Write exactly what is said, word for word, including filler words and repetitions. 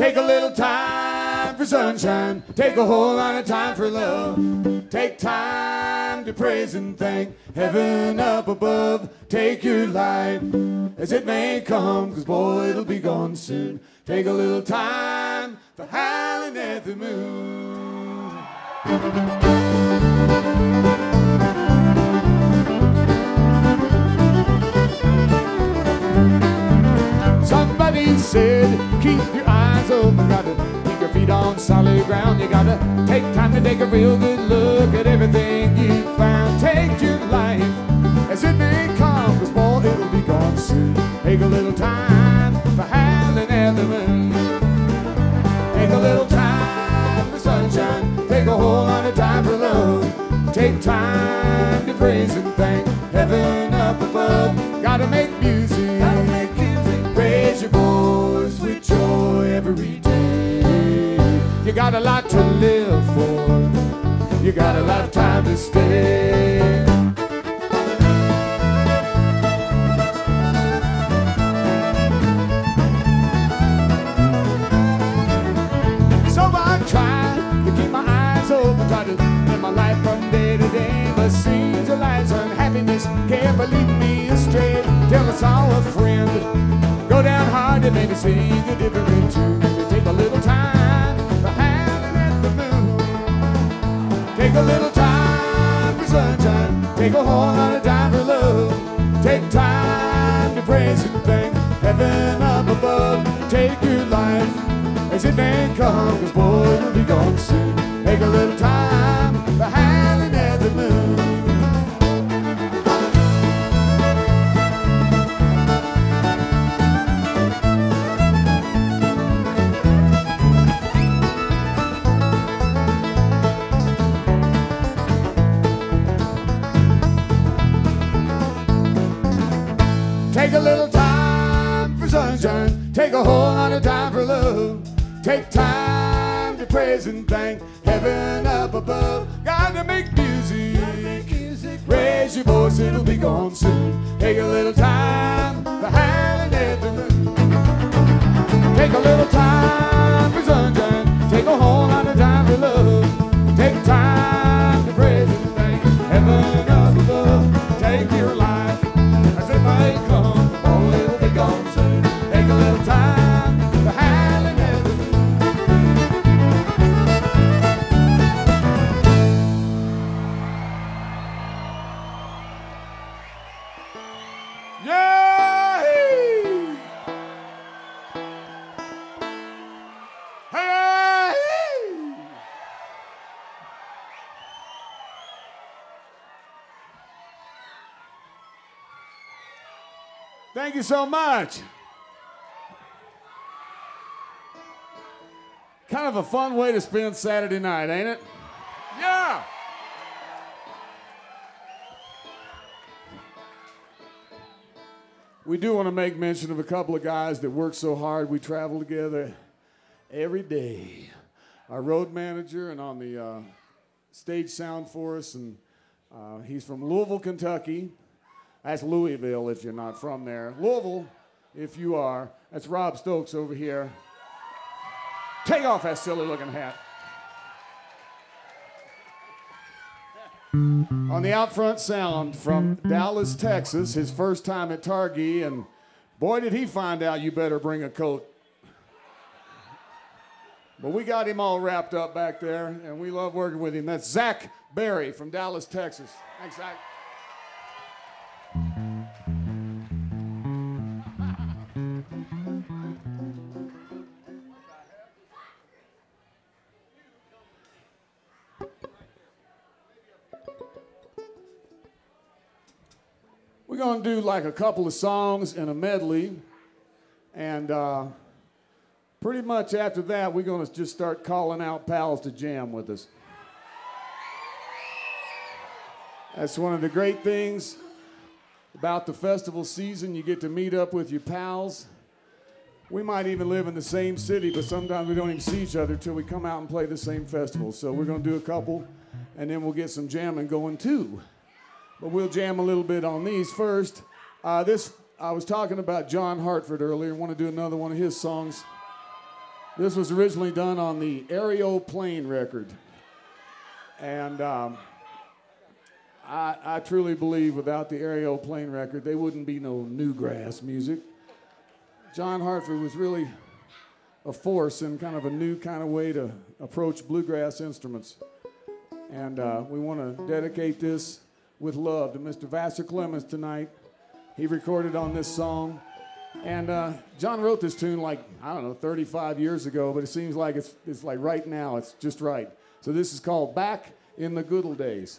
Take a little time for sunshine. Take a whole lot of time for love. Take time to praise and thank heaven up above. Take your life as it may come, 'cause boy, it'll be gone soon. Take a little time for howling at the moon. Somebody said, keep your eyes open, gotta keep your feet on solid ground. You gotta take time to take a real good look at everything you found. Take your life as it may come, 'cause boy, it'll be gone soon. Take a little time for howling at the moon. Take a little time for sunshine. Take a whole lot of time for love. Take time to praise and thank heaven up above. Gotta make music, gotta make music. Raise your voice with joy every day. You got a lot to live for. You got a lot of time to stay. So I try to keep my eyes open, try to live my life from day to day. But scenes of life's unhappiness can't lead me astray. Tell us all a friend. Go down hard and maybe sing a different tune. Take a little time for howling at the moon. Take a little time for sunshine. Take a whole lot of time for love. Take time to praise and thank heaven up above. Take your life as it may come, 'cause boy, it'll be gone soon. Take a little time for howling at the moon. Take a little time for sunshine. Take a whole lot of time for love. Take time to praise and thank heaven up above. Gotta make music. Raise your voice, it'll be gone soon. Take a little time for howling at the moon. Take a little time for sunshine. Take a whole lot of time for love. Take time to praise and thank heaven up above. Take your life as it may come. Oh, it'll be gone soon. Take a little time for howling at the moon. Yeah! Hey! Thank you so much. Kind of a fun way to spend Saturday night, ain't it? Yeah! We do want to make mention of a couple of guys that work so hard. We travel together every day. Our road manager and on the uh, stage sound for us, and uh, he's from Louisville, Kentucky. That's Louisville if you're not from there. Louisville, if you are. That's Rob Stokes over here. Take off that silly looking hat. On the out front sound from Dallas, Texas, his first time at Targhee, and boy did he find out you better bring a coat. But we got him all wrapped up back there, and we love working with him. That's Zach Berry from Dallas, Texas. Thanks, Zach. We're going to do like a couple of songs in a medley, and uh, pretty much after that, we're going to just start calling out pals to jam with us. That's one of the great things about the festival season. You get to meet up with your pals. We might even live in the same city, but sometimes we don't even see each other till we come out and play the same festival. So we're going to do a couple, and then we'll get some jamming going too. But we'll jam a little bit on these first. Uh, this I was talking about John Hartford earlier. I want to do another one of his songs. This was originally done on the Aeroplane record. And um, I, I truly believe without the Aeroplane record, there wouldn't be no newgrass music. John Hartford was really a force in kind of a new kind of way to approach bluegrass instruments. And uh, we want to dedicate this with love to Mister Vassar Clemens tonight. He recorded on this song. And uh, John wrote this tune like, I don't know, thirty-five years ago, but it seems like it's, it's like right now, it's just right. So this is called Back in the Good Old Days.